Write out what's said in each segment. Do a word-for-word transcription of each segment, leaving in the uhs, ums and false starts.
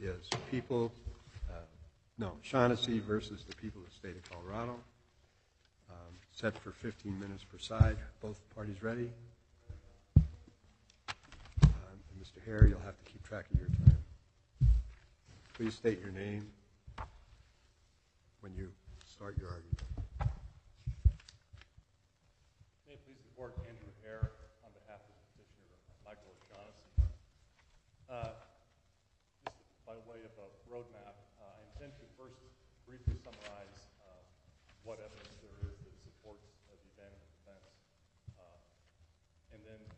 is people, uh, no, Shaughnessy versus the people of the state of Colorado. Um, set for fifteen minutes per side. Both parties ready? Um, and Mister Hare, you'll have to keep track of your time. Please state your name when you start your argument. May it please the Court, Andrew Hare on behalf of the petitioner Michael O'Shaughnessy. Uh, just by way of a roadmap, uh, I intend to first briefly summarize uh, what evidence there is that supports uh, the abandonment defense, uh, and then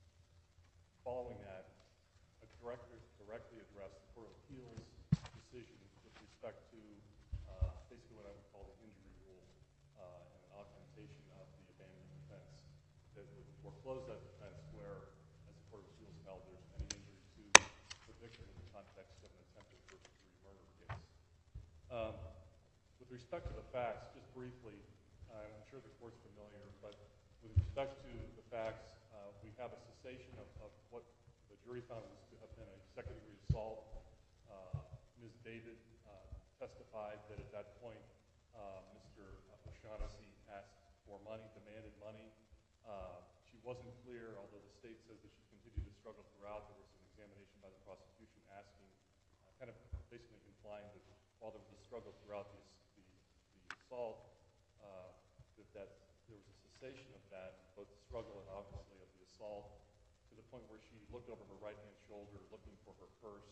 following that, uh, directly, directly address the Court of Appeals decision with respect to uh, basically what I would call the injury rule uh, and an augmentation of the abandonment defense that would foreclose that defense where, as the Court of Appeals held, there's any injury to the victim in the context of an attempted first-degree murder case. Um, with respect to the facts, just briefly, uh, I'm sure the Court's familiar, but with respect to the facts, uh, we have a cessation of, of what the jury found was to have been a second-degree assault. Uh, Miz David uh, testified that at that point uh, Mister O'Shaughnessy asked for money, demanded money. Uh, she wasn't clear, although the state says that she continued to struggle throughout. There was an examination by the prosecution asking, uh, kind of basically implying that while there was a struggle throughout the, the, the assault, uh, that, that there was a cessation of that, both the struggle and obviously of the assault, to the point where she looked over her right-hand shoulder looking for her purse.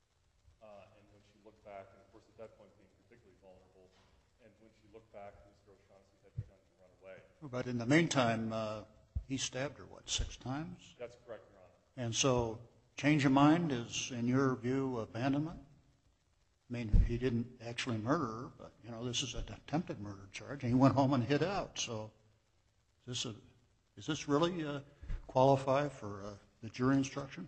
Uh, and when she looked back, and of course at that point being particularly vulnerable, and when she looked back, Mister O'Shaughnessy had begun to run away. But in the meantime, uh, he stabbed her, what, six times? That's correct, Your Honor. And so change of mind is, in your view, abandonment? I mean, he didn't actually murder her, but, you know, this is an attempted murder charge, and he went home and hid out. So is this, a, is this really uh, qualify for uh, the jury instruction?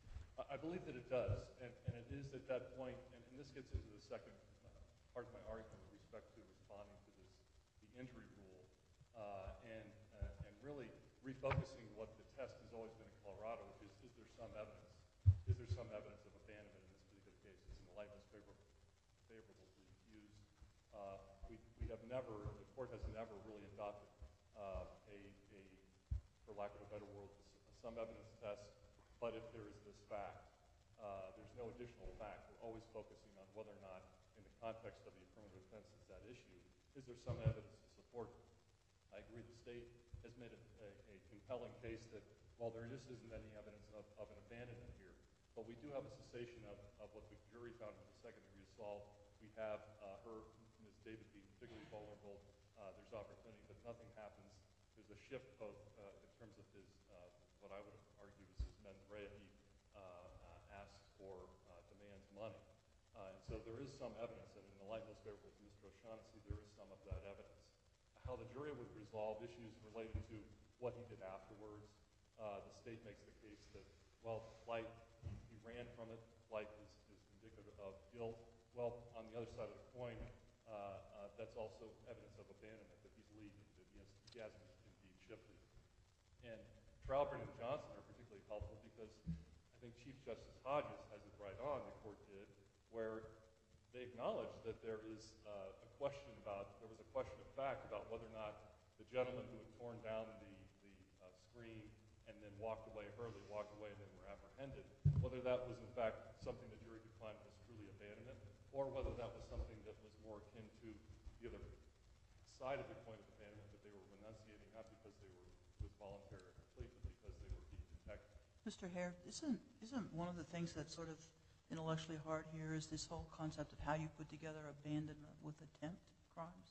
I believe that it does, and, and it is at that point, and, and this gets into the second uh, part of my argument with respect to responding to this, the injury rule, uh, and, uh, and really refocusing what the test has always been in Colorado, which is, is there some evidence? Is there some evidence of abandonment in this particular case? It's in the light most favorable, favorable to used. Uh, we, we have never, the court has never really adopted uh, a, a, for lack of a better word, some evidence test. But if there is this fact, uh, there's no additional fact. We're always focusing on whether or not, in the context of the affirmative defense, is that issue, is there some evidence to support it? I agree the state has made a, a, a compelling case that while there just isn't any evidence of, of an abandonment here, but we do have a cessation of, of what the jury found in the second-degree assault. We have uh, her, Miz David, being particularly vulnerable. Uh, there's opportunity, but nothing happens. There's a shift both uh, in terms of his, uh, what I would argue is his mens rea. He uh, uh, asks for, uh, demands money. Uh, and so there is some evidence, and in the light most favorable to Mister O'Shaughnessy, there is some of that evidence. How the jury would resolve issues related to what he did afterwards, uh, the state makes the case that, well, flight, he, he ran from it, flight is, is indicative of guilt. Well, on the other side of the coin, uh, uh, that's also evidence of abandonment, that he's leaving, that he, has, he hasn't indeed shifted. And Trowbridge and Johnson are particularly helpful because I think Chief Justice Hodges has it right on, the court did, where they acknowledge that there is uh, a question about, there was a question of fact about whether or not the gentleman who had torn down the, the uh, screen and then walked away, hurriedly walked away and then were apprehended, whether that was in fact something the jury could find was truly abandonment, or whether that was something that was more akin to the other side of the coin of abandonment, that they were renunciating, not because they were with voluntary or complete, but because they were being detected. Mister Hare, isn't, isn't one of the things that's sort of intellectually hard here is this whole concept of how you put together abandonment with attempt crimes?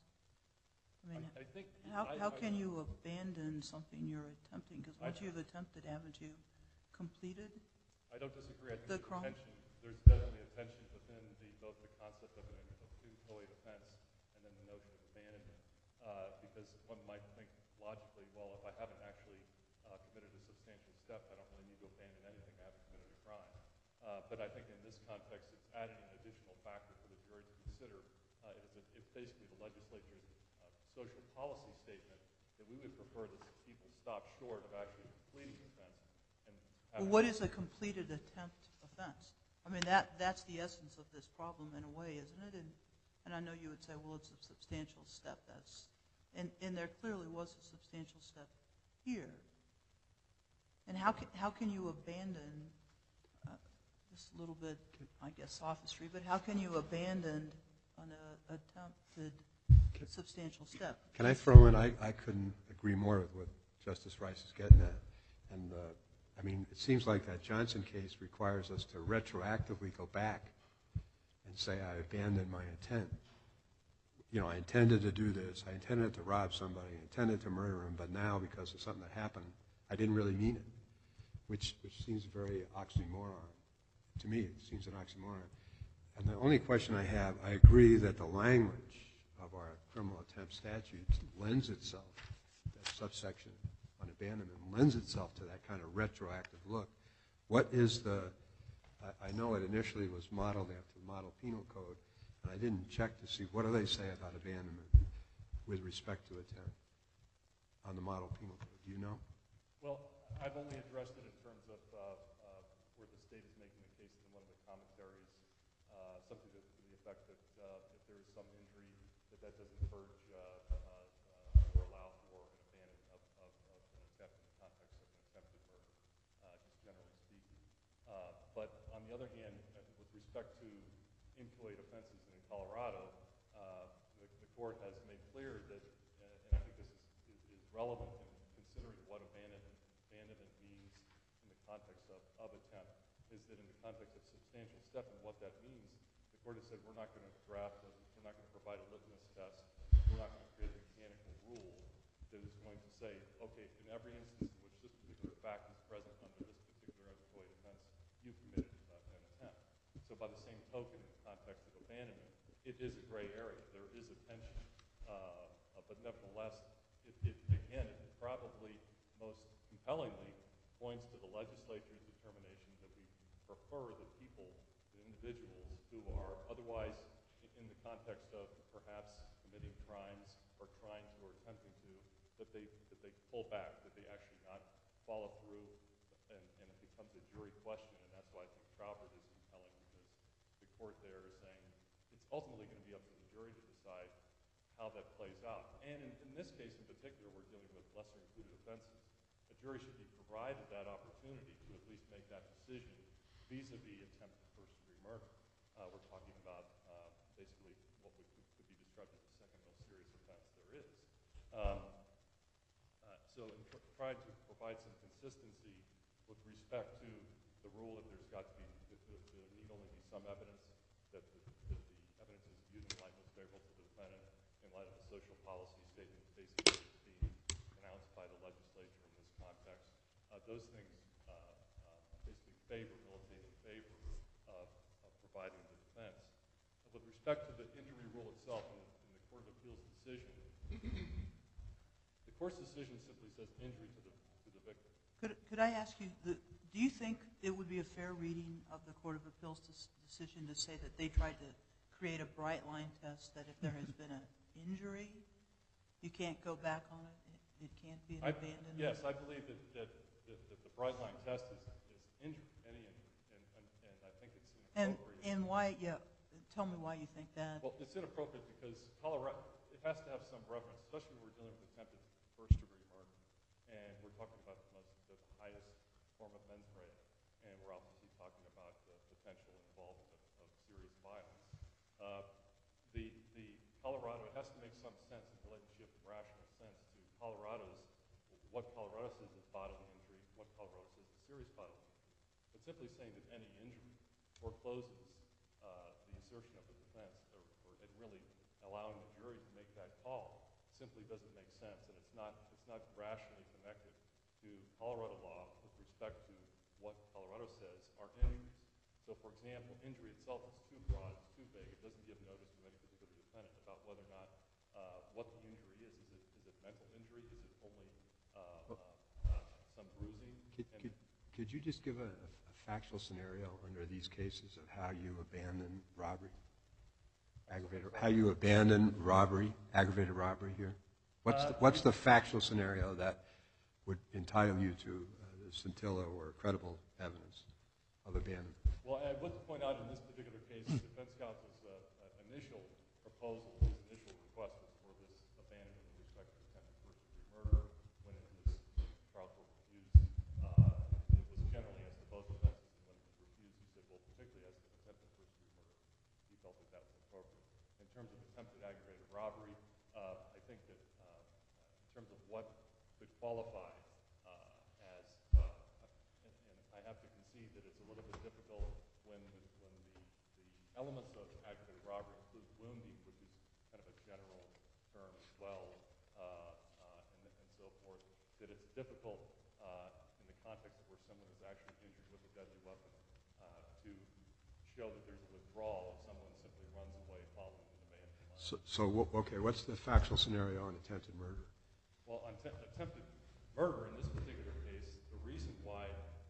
I mean, I, I think how, I, how I, can you abandon something you're attempting? Because once I, you've attempted, haven't you completed I don't disagree. I think the there's crime? Tension, there's definitely a tension within the, both the concept of an employee defense and then the notion of abandonment. Uh, because one might think logically, well, if I haven't actually uh, committed a substantial step, I don't really need to abandon anything. I haven't committed a crime. Uh, but I think in this context, it's adding an additional factor for the jury to consider. Uh, it is a, it's basically the legislature's uh, social policy statement that we would prefer that people stop short of actually completing the offense. And Well, what is a completed attempt offense? I mean, that, that's the essence of this problem in a way, isn't it? And, and I know you would say, well, it's a substantial step. That's, and, and there clearly was a substantial step here. And how can, how can you abandon, uh, this little bit, I guess, sophistry, but how can you abandon an uh, attempted substantial step? Can I throw in, I, I couldn't agree more with what Justice Rice is getting at. And, uh, I mean, it seems like that Johnson case requires us to retroactively go back and say, I abandoned my intent. You know, I intended to do this. I intended to rob somebody. I intended to murder him. But now, because of something that happened, I didn't really mean it, which, which seems very oxymoron. To me, it seems an oxymoron. And the only question I have, I agree that the language of our criminal attempt statutes lends itself, that subsection on abandonment, lends itself to that kind of retroactive look. What is the, I, I know it initially was modeled after the Model Penal Code, and I didn't check to see what do they say about abandonment with respect to attempt on the Model Penal Code. Do you know? Well, I've only addressed it in terms of uh, uh, where the state is making a case in one of the commentaries, uh, something to, to the effect that uh, if there is some injury, that that doesn't purge uh, uh, or allow for an abandonment of, of, of an attempt in the context of an attempted murder, uh, just generally speaking. Uh, but on the other hand, uh, with respect to inchoate offenses in Colorado, uh, the, the court has made clear that, uh, and I think this is, is, is relevant in considering what abandonment, abandonment means in the context of, of attempt, is that in the context of substantial step and what that means, the court has said we're not going to draft, a, we're not going to provide a litmus test, we're not going to create a mechanical rule that is going to say, okay, in every instance in which this particular fact is present under this particular inchoate offense, you've committed uh, an attempt. So by the same token, in the context of abandonment, it is a gray area. There is a tension, uh, but nevertheless, it, it, again, it probably most compellingly points to the legislature's determination that we prefer that people, the individuals who are otherwise in the context of perhaps committing crimes or trying to or attempting to, that they that they pull back, that they actually not follow through, and, and it becomes a jury question, and that's why I think Traubert is compelling, because the court there is saying it's ultimately going to be up to the jury to decide how that plays out. And in, in this case in particular, we're dealing with lesser included offenses. A jury should be provided that opportunity to at least make that decision vis-a-vis attempted first-degree murder. Uh, we're talking about uh, basically what would, could be described as the second most serious offense there is. Um, uh, so in tr trying to provide some consistency with respect to the rule that there's got to be, that there need only be some evidence, that the, that the evidence is viewed in the light most favorable to the defendant, in light of the social policy statement basically being pronounced by the legislature in this context. Uh, those things uh, uh, basically favor, militate in favor of, of providing the defense. Uh, with respect to the injury rule itself in the, in the Court of Appeals decision, the court's decision simply says injury to the, to the victim. Could, could I ask you, the, do you think it would be a fair reading of the Court of Appeals decision to say that they tried to create a bright line test that if there has been an injury, you can't go back on it? It, it can't be an I, abandonment? Yes, I believe that, that, that, that the bright line test is, is injury, any injury, and, and, and I think it's inappropriate. And, and why, yeah, tell me why you think that. Well, it's inappropriate because Colorado, it has to have some reference, especially when we're dealing with attempted first-degree murder, and we're talking about the, most, the highest form of mens rea, and we're obviously talking about the potential involvement of, of serious violence. Uh, the, the Colorado, it has to make some sense in relationship and rational sense to Colorado's, what Colorado says is bodily injury, what Colorado says is serious bodily injury. But simply saying that any injury forecloses uh, the assertion of the defense, or, or, and really allowing the jury to make that call simply doesn't make sense, and it's not, it's not rationally connected to Colorado law with respect to what Colorado says are injuries. So, for example, injury itself is too broad, it's too vague, it doesn't give notice to any particular defendant about whether or not uh, what the injury is. Is it, is it mental injury? Is it only uh, uh, uh, some bruising? Could, could, could you just give a, a factual scenario under these cases of how you abandon robbery? Aggravated, how you abandon robbery, aggravated robbery here? What's, uh, the, what's the factual scenario that would entitle you to uh, the scintilla or credible evidence of abandonment? Well, I would point out in this particular case, the defense counsel's uh, uh, initial proposal, his initial request was for this abandonment with respect to attempted first-degree murder. When it was trial court refused, uh, it was generally as to both offenses, and when it was refused, he said, well, particularly as to attempted first-degree murder, he felt that that was appropriate. In terms of attempted aggravated robbery, uh, I think that uh, in terms of what could qualify uh, as, uh, and, and I have to concede that it's a little bit difficult when the, when the, the elements of aggravated robbery include wounding, which is kind of a general term as well, uh, uh, and, and so forth, that it's difficult uh, in the context where someone is actually injured with a deadly weapon uh, to show that there's a withdrawal if someone simply runs away following an abandoned line. So, so wh- okay, what's the factual scenario on attempted murder? Well, on te- attempted murder in this particular case, the reason why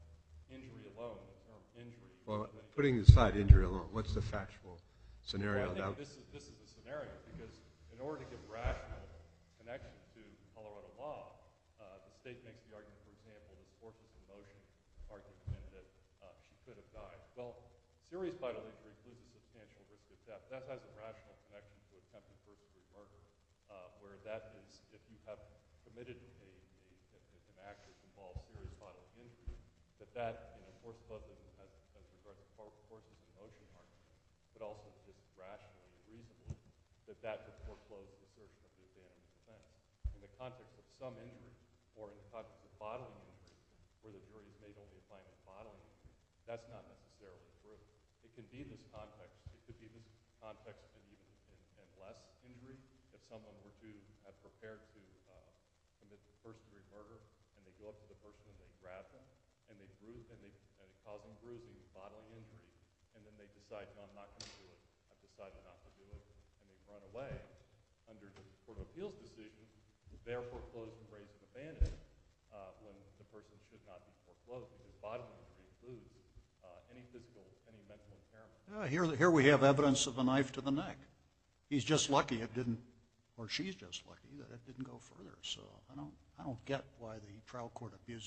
injury alone, the term injury. Well, putting aside injury alone, what's the factual scenario? Well, I that, think this is this is a scenario because in order to give rational connection to Colorado law, uh, the state makes the argument, for example, this forces in motion argument that uh, she could have died. Well, serious bodily injury includes a substantial risk of death. That has a rational connection to attempted first-degree murder, uh, where that is if you have committed a, a, an act that involves serious bodily injury, that that, you know, force both as, as, as regards to forces in motion argument, but also just rationally and reasonably, that that would foreclose the assertion of the abandonment defense. In the context of some injury, or in the context of bodily injury, where the jury has made only a finding of bodily injury, that's not necessarily true. It can be this context. It could be this context and even in, and less injury if someone were to have prepared to uh, commit first-degree murder, and they go up to the person and they grab them, and they bruise, and they and they causing bruising, bodily injury, and then they decide, no, I'm not going to do it. I've decided not to do it, and they run away. Under the Court of Appeals decision, they're foreclosed and raised and abandoned uh, when the person should not be foreclosed because bodily injury includes uh, any physical, any mental impairment. Uh, here, here we have evidence of a knife to the neck. He's just lucky it didn't, or she's just lucky that it didn't go further. So I don't, I don't get why the trial court abused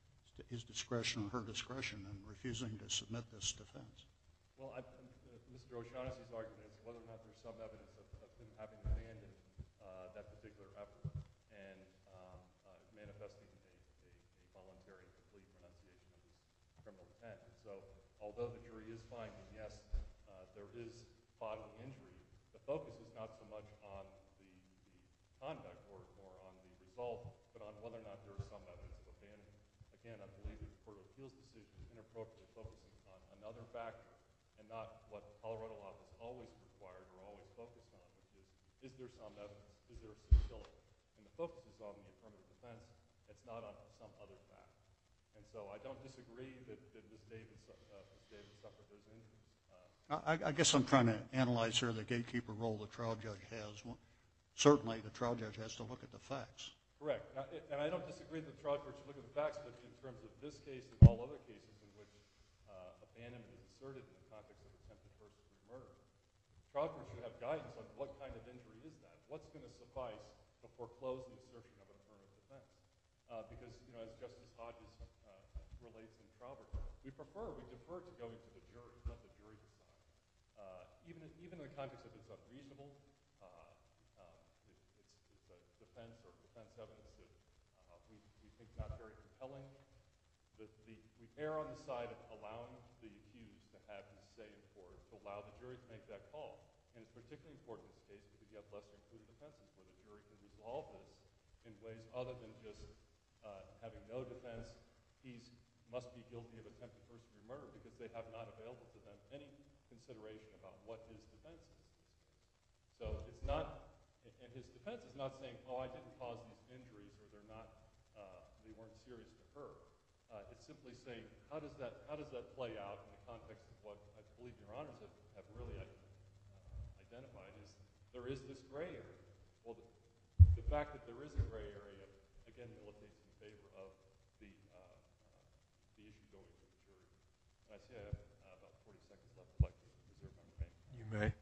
his discretion or her discretion in refusing to submit this defense. Well, I, uh, Mister O'Shaughnessy's argument is whether or not there's some evidence of, of him having abandoned uh, that particular effort and um, uh, manifesting a, a, a voluntary and complete renunciation of his criminal intent. And so, although the jury is finding, yes, uh, there is bodily injury, the focus is not so much on the, the conduct or, or on the result, but on whether or not there is some evidence of abandonment. Again, I believe that the Court of Appeals decision is inappropriately focusing on another factor and not what Colorado law has always required or always focused on, which is, is there some evidence? Is there a scintilla? And the focus is on the affirmative defense. It's not on some other fact. And so I don't disagree that, that Miz Davis, uh, Miz Davis suffered those injuries. Uh, I, I guess I'm trying to analyze here the gatekeeper role the trial judge has. Certainly, the trial judge has to look at the facts. Correct. Now, it, and I don't disagree that the trial court should look at the facts, but in terms of this case and all other cases in which uh, abandonment is asserted in the context of attempted first-degree murder, the trial court should have guidance on what kind of injury is that. What's going to suffice to foreclose the assertion of an affirmative defense? Uh, because, you know, as Justice Hodges uh, relates in Traubert, we prefer, we defer to going to the jury, let the jury decide. Uh, even, even in the context of it's unreasonable, uh, um, it, it's, it's a defense or defense evidence that uh, we, we think not very compelling. The, the, we err on the side of allowing the accused to have his say in court, to allow the jury to make that call. And it's particularly important in this case because you have lesser included offenses where the jury can resolve this in ways other than just uh, having no defense. He must be guilty of attempted first-degree murder because they have not available to them any consideration about what his defense is in this case. So it's not, and his defense is not saying, oh, I didn't cause these injuries or they're not, uh, they weren't serious to her. Uh, it's simply saying, how does that how does that play out in the context of what I believe Your Honors have, have really uh, identified is there is this gray area. Well, the, the fact that there is a gray area, again, militates in favor of the, uh, uh, the issue going to the jury. And I see I have uh, about forty seconds left. I'd like to reserve my remaining time. You may.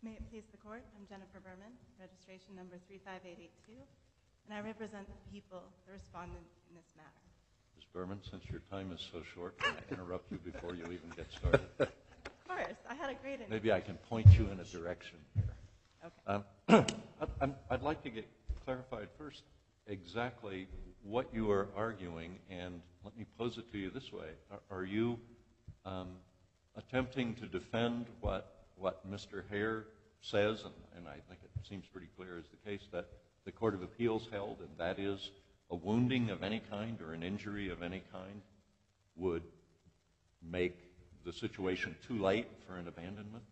May it please the court, I'm Jennifer Berman, registration number three five eight eight two, and I represent the people, the respondent in this matter. Miz Berman, since your time is so short, can I interrupt you before you even get started? Of course, I had a great interview. Maybe I can point you in a direction here. Okay. Um, I'd, I'm- I'd like to get clarified first exactly what you are arguing, and let me pose it to you this way. Are, are you um, attempting to defend what what Mister Hare says, and, and I think it seems pretty clear is the case, that the Court of Appeals held, and that is a wounding of any kind or an injury of any kind would make the situation too late for an abandonment?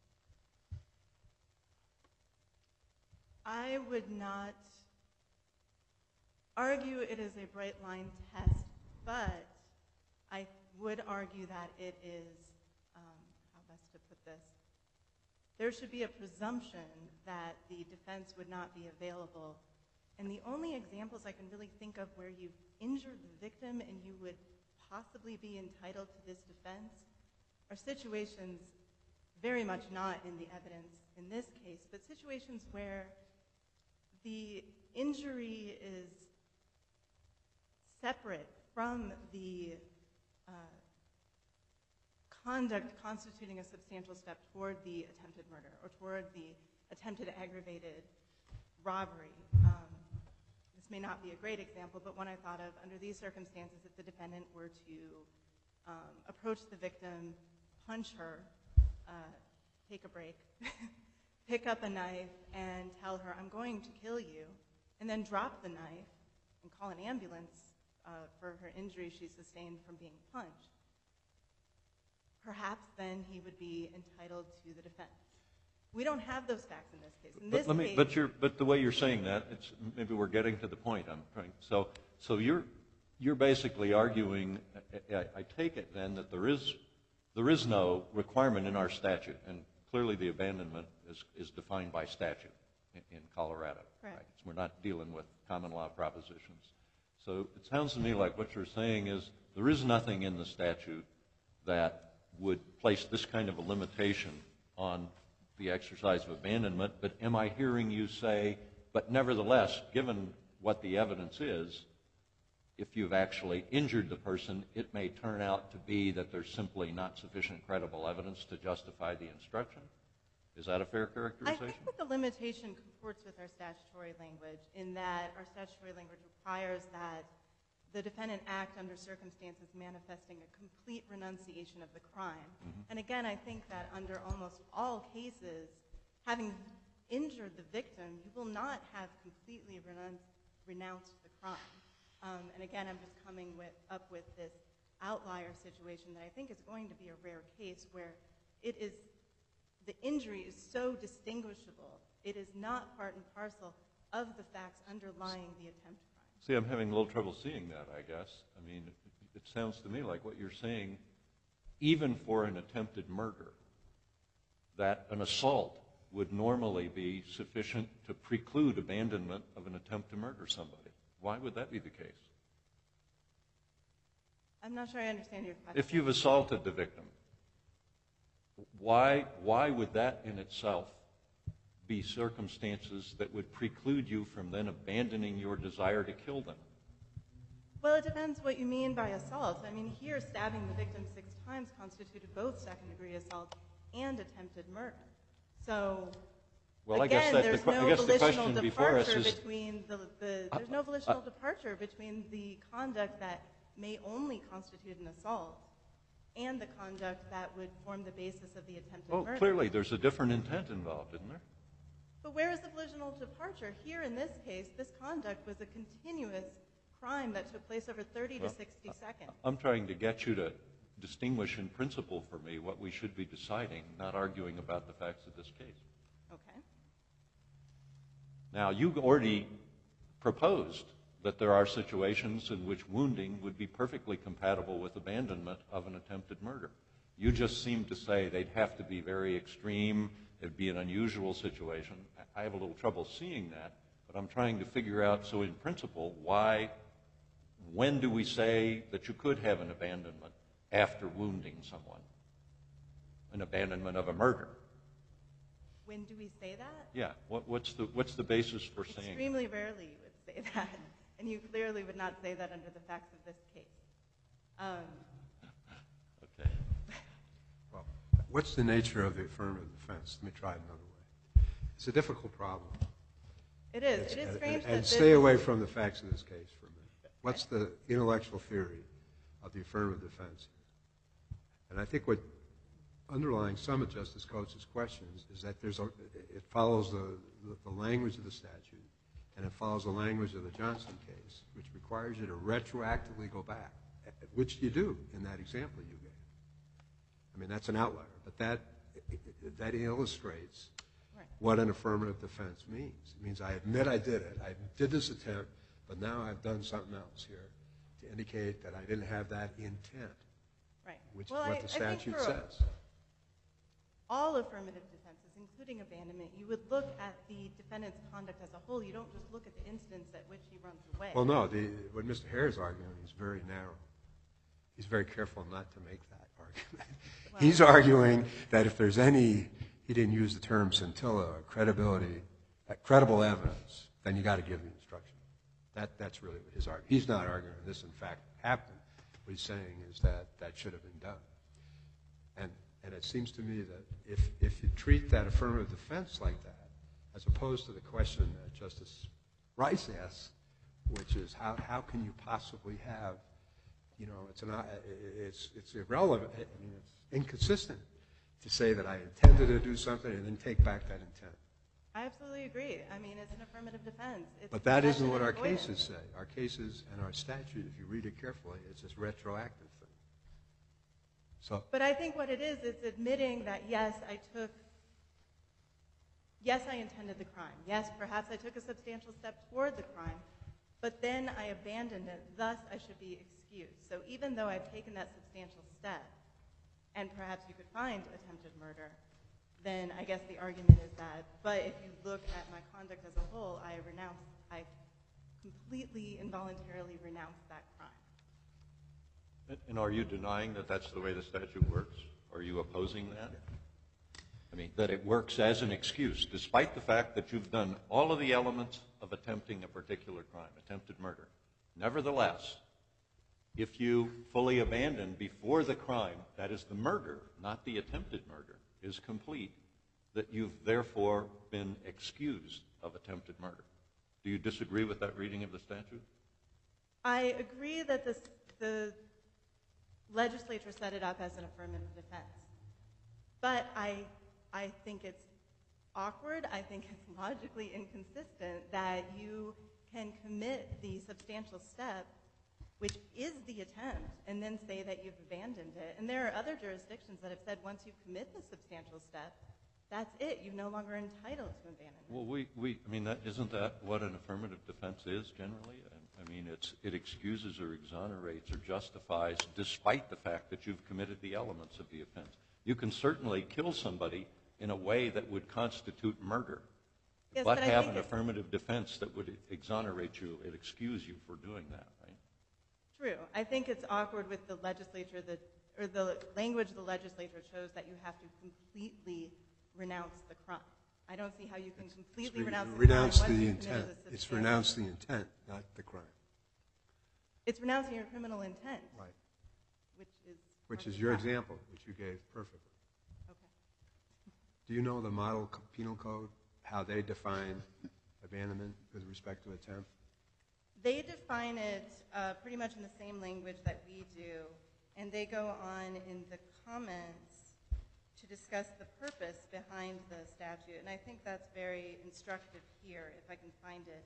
I would not argue it is a bright line test, but I would argue that it is, um, how best to put this, there should be a presumption that the defense would not be available. And the only examples I can really think of where you've injured the victim and you would possibly be entitled to this defense are situations very much not in the evidence in this case, but situations where the injury is separate from the uh, conduct constituting a substantial step toward the attempted murder or toward the attempted aggravated robbery. Um, this may not be a great example, but one I thought of under these circumstances, if the defendant were to um, approach the victim, punch her, uh, take a break, pick up a knife and tell her, I'm going to kill you, and then drop the knife and call an ambulance uh, for her injury she sustained from being punched, perhaps then he would be entitled to the defense. We don't have those facts in this case. In But this let me. case, But you're. But the way you're saying that, it's maybe we're getting to the point. I'm trying. So. So you're. You're basically arguing. I, I take it then that there is. There is no requirement in our statute, and clearly the abandonment is is defined by statute in, in Colorado. Correct. Right? We're not dealing with common law propositions. So it sounds to me like what you're saying is there is nothing in the statute that would place this kind of a limitation on the exercise of abandonment, but am I hearing you say, but nevertheless, given what the evidence is, if you've actually injured the person, it may turn out to be that there's simply not sufficient credible evidence to justify the instruction? Is that a fair I characterization? think that the limitation comports with our statutory language in that our statutory language requires that the defendant act under circumstances manifesting a complete renunciation of the crime. Mm-hmm. And again, I think that under almost all cases, having injured the victim, you will not have completely renounced, renounced the crime. Um, and again, I'm just coming with, up with this outlier situation that I think is going to be a rare case where it is, the injury is so distinguishable, it is not part and parcel of the facts underlying the attempt crime. See, I'm having a little trouble seeing that, I guess. I mean, it, it sounds to me like what you're saying, even for an attempted murder, that an assault would normally be sufficient to preclude abandonment of an attempt to murder somebody. Why would that be the case? I'm not sure I understand your question. If you've assaulted the victim, why, why would that in itself be circumstances that would preclude you from then abandoning your desire to kill them? Well, it depends what you mean by assault. I mean, here, stabbing the victim six times constituted both second-degree assault and attempted murder. So, Well, I again, guess that the there's que- no I guess the volitional question before us departure is- between the, the there's no volitional departure between the conduct that may only constitute an assault and the conduct that would form the basis of the attempted Well, murder. clearly there's a different intent involved, isn't there? But where is the volitional departure? Here, in this case, this conduct was a continuous crime that took place over thirty to Well, sixty seconds. I'm trying to get you to distinguish in principle for me what we should be deciding, not arguing about the facts of this case. Okay. Now, you already proposed that there are situations in which wounding would be perfectly compatible with abandonment of an attempted murder. You just seem to say they'd have to be very extreme, it'd be an unusual situation. I have a little trouble seeing that, but I'm trying to figure out, so in principle, why, when do we say that you could have an abandonment after wounding someone? An abandonment of a murder? When do we say that? Yeah, what, what's the what's the basis for saying? Extremely rarely you would say that, and you clearly would not say that under the facts of this case. Um, Okay. Well, what's the nature of the affirmative defense? Let me try it another way. It's a difficult problem. it is. It's- It is and- strange and, that and this stay is- away from the facts of this case for a minute. What's the intellectual theory of the affirmative defense? And I think what underlying some of Justice Coates' questions is that there's a, it follows the, the, the language of the statute, and it follows the language of the Johnson case, which requires you to retroactively go back, which you do in that example you gave. I mean, that's an outlier, but that that illustrates Right. what an affirmative defense means. It means I admit I did it. I did this attempt, but now I've done something else here to indicate that I didn't have that intent, Right. which Well, is what I- the I think statute for says. all affirmative defenses, including abandonment, you would look at the defendant's conduct as a whole. You don't just look at the instance at which he runs away. Well, no, the, what Mister Hare is arguing is very narrow. He's very careful not to make that argument. Well- He's arguing that if there's any, he didn't use the term scintilla or credibility, uh, credible evidence, then you got to give the instruction. That, that's really what his argument. He's not arguing this, in fact, happened. What he's saying is that that should have been done. And, and it seems to me that if, if you treat that affirmative defense like that, as opposed to the question that Justice Rice asks, which is how, how can you possibly have, you know, it's, an, it's, it's irrelevant, I mean, it's inconsistent to say that I intended to do something and then take back that intent. I absolutely agree. I mean, it's an affirmative defense. It's But that isn't possession what and our avoidance. cases say. Our cases and our statute, if you read it carefully, it's this retroactive thing. So, But I think what it is, it's admitting that, yes, I took, yes, I intended the crime. Yes, perhaps I took a substantial step toward the crime, but then I abandoned it. Thus, I should be excused. So even though I've taken that substantial step, and perhaps you could find attempted murder, then I guess the argument is that, but if you look at my conduct as a whole, I renounce, I completely involuntarily renounced that crime. And are you denying that that's the way the statute works? Are you opposing that? I mean, that it works as an excuse, despite the fact that you've done all of the elements of attempting a particular crime, attempted murder. Nevertheless, if you fully abandon before the crime, that is the murder, not the attempted murder, is complete, that you've therefore been excused of attempted murder. Do you disagree with that reading of the statute? I agree that this, the legislature set it up as an affirmative defense. But I, I think it's awkward, I think it's logically inconsistent that you can commit the substantial step, which is the attempt, and then say that you've abandoned it. And there are other jurisdictions that have said once you commit the substantial step, that's it. You're no longer entitled to abandonment. Well, we, we I mean, that, isn't that what an affirmative defense is generally? I mean, it's, it excuses or exonerates or justifies despite the fact that you've committed the elements of the offense. You can certainly kill somebody in a way that would constitute murder, Yes, but but I have think an it- affirmative defense that would exonerate you and excuse you for doing that, right? True. I think it's awkward with the legislature that, or the language the legislature chose that you have to completely renounce the crime. I don't see how you can completely re- renounce the renounce crime once the you've committed intent. a It's substantial- renounce the intent, not the crime. It's renouncing your criminal intent, Right. which is Which part is of your the crime. example, which you gave perfectly. Okay. Do you know the model co- penal code, how they define abandonment with respect to attempt? They define it uh, pretty much in the same language that we do, and they go on in the comments to discuss the purpose behind the statute, and I think that's very instructive here, if I can find it.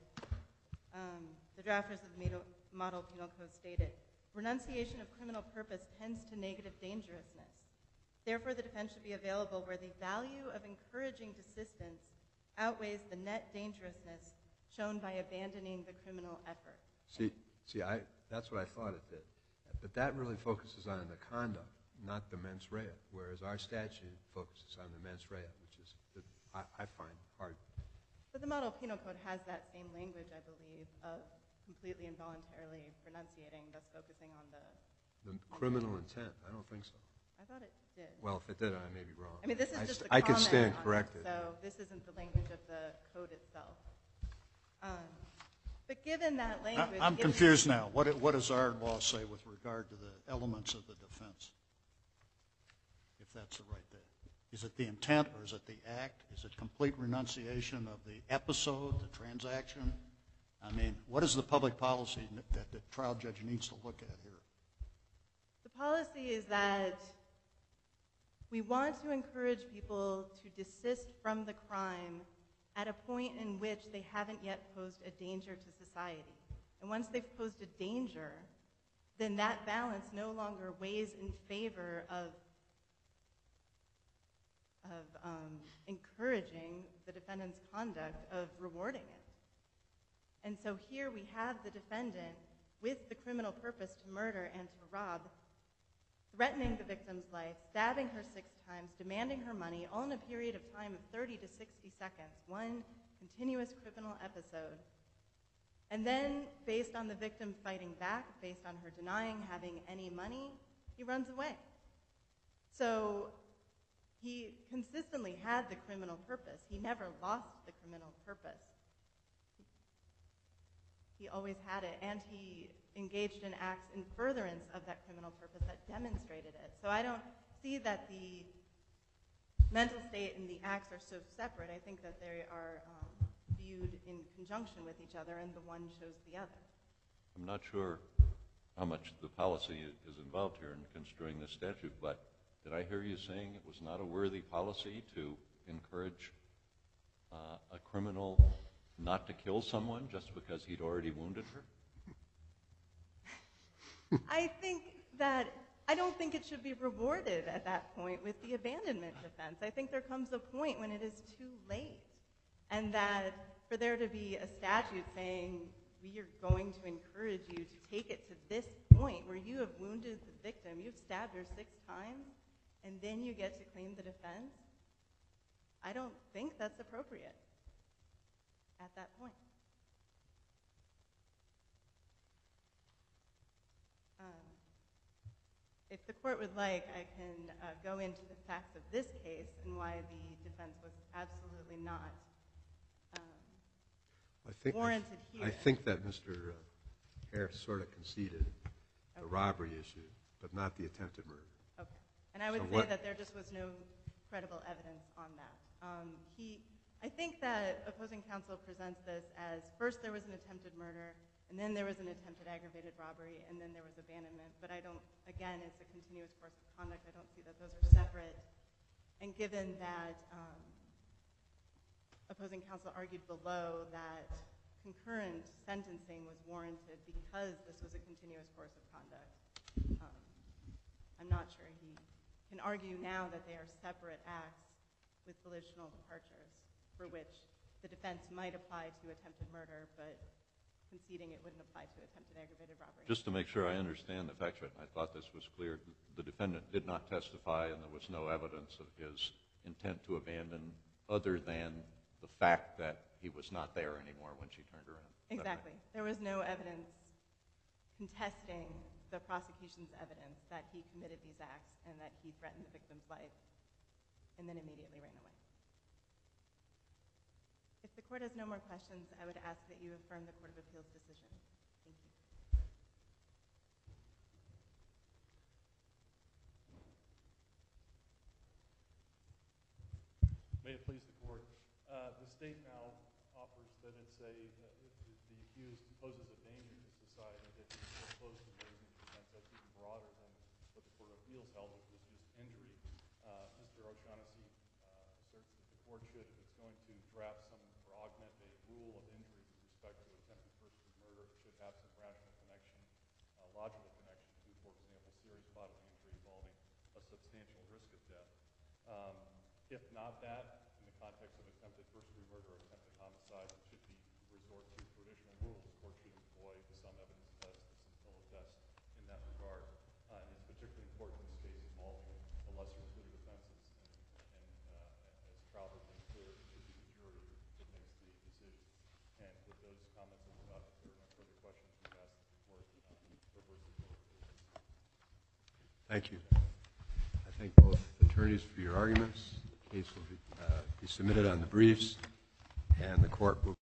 Um, the drafters of the Model- Model Penal Code stated, renunciation of criminal purpose tends to negative dangerousness. Therefore, the defense should be available where the value of encouraging desistance outweighs the net dangerousness shown by abandoning the criminal effort. See, see, I, that's what I thought it did. But that really focuses on the conduct, not the mens rea, whereas our statute focuses on the mens rea, which is, the, I, I find hard. But the Model Penal Code has that same language, I believe, of completely involuntarily renunciating, thus focusing on the... The criminal intent, I don't think so. I thought it did. Well, if it did, I may be wrong. I mean, this is I just st- a I can comment stand on it, corrected. so this isn't the language of the code itself. Um, But given that I- language... I'm given- confused now. What, it- what does our law say with regard to the elements of the defense? If that's the right thing. Is it the intent or is it the act? Is it complete renunciation of the episode, the transaction? I mean, what is the public policy that the trial judge needs to look at here? The policy is that we want to encourage people to desist from the crime at a point in which they haven't yet posed a danger to society. And once they've posed a danger, then that balance no longer weighs in favor of, of um, encouraging the defendant's conduct, of rewarding it. And so here we have the defendant with the criminal purpose to murder and to rob, threatening the victim's life, stabbing her six times, demanding her money, all in a period of time of thirty to sixty seconds, one continuous criminal episode. And then, based on the victim fighting back, based on her denying having any money, he runs away. So he consistently had the criminal purpose. He never lost the criminal purpose. He always had it, and he engaged in acts in furtherance of that criminal purpose that demonstrated it. So I don't see that the mental state and the acts are so separate. I think that they are um, viewed in conjunction with each other, and the one shows the other. I'm not sure how much the policy is involved here in construing this statute, but did I hear you saying it was not a worthy policy to encourage uh, a criminal not to kill someone just because he'd already wounded her? I think that, I don't think it should be rewarded at that point with the abandonment defense. I think there comes a point when it is too late, and that for there to be a statute saying we are going to encourage you to take it to this point where you have wounded the victim, you've stabbed her six times, and then you get to claim the defense, I don't think that's appropriate at that point. Um, if the court would like, I can uh, go into the facts of this case and why the defense was absolutely not um, I think, warranted here. I think that Mister Harris sort of conceded the Okay. robbery issue, but not the attempted murder. Okay. And I would So say what- that there just was no credible evidence on that. Um, he, I think that opposing counsel presents this as first there was an attempted murder, and then there was an attempted aggravated robbery, and then there was abandonment. But I don't, again, it's a continuous course of conduct. I don't see that those are separate. And given that um, opposing counsel argued below that concurrent sentencing was warranted because this was a continuous course of conduct, um, I'm not sure he can argue now that they are separate acts with volitional departures for which the defense might apply to attempted murder, but conceding it wouldn't apply to attempted aggravated robbery. Just to make sure I understand the facts right, I thought this was clear. The defendant did not testify, and there was no evidence of his intent to abandon other than the fact that he was not there anymore when she turned around. Is that right? Exactly. There was no evidence contesting the prosecution's evidence that he committed these acts and that he threatened the victim's life and then immediately ran away. If the court has no more questions, I would ask that you affirm the Court of Appeals decision. Thank you. May it please the court. Uh, the state now offers that it's a, uh, the, the accused poses a danger to society, that he's opposed to raising the defense. That's even broader than what the Court of Appeals held, which was just injury. Uh, Mister O'Shaughnessy uh, asserts that the court should, if it's going to draft some or augment a rule of injury with respect to attempted first-degree murder, it should have some rational connection, uh, logical connection to, for example, serious bodily injury involving a substantial risk of death. Um, If not that, in the context of attempted first-degree murder or attempted homicide, it should be resort to traditional rules. The court should employ the sum evidence test, the scintilla test in that regard. Uh, and it's particularly important in this case involving the lesser included offenses. And, and uh, as trial has been clear, it should be the jury that makes the decision. And with those comments, if there are no further questions, we ask that the court uh, reverse the court. Thank you. I Thank both attorneys for your arguments. The case will be, uh, be submitted on the briefs, and the court will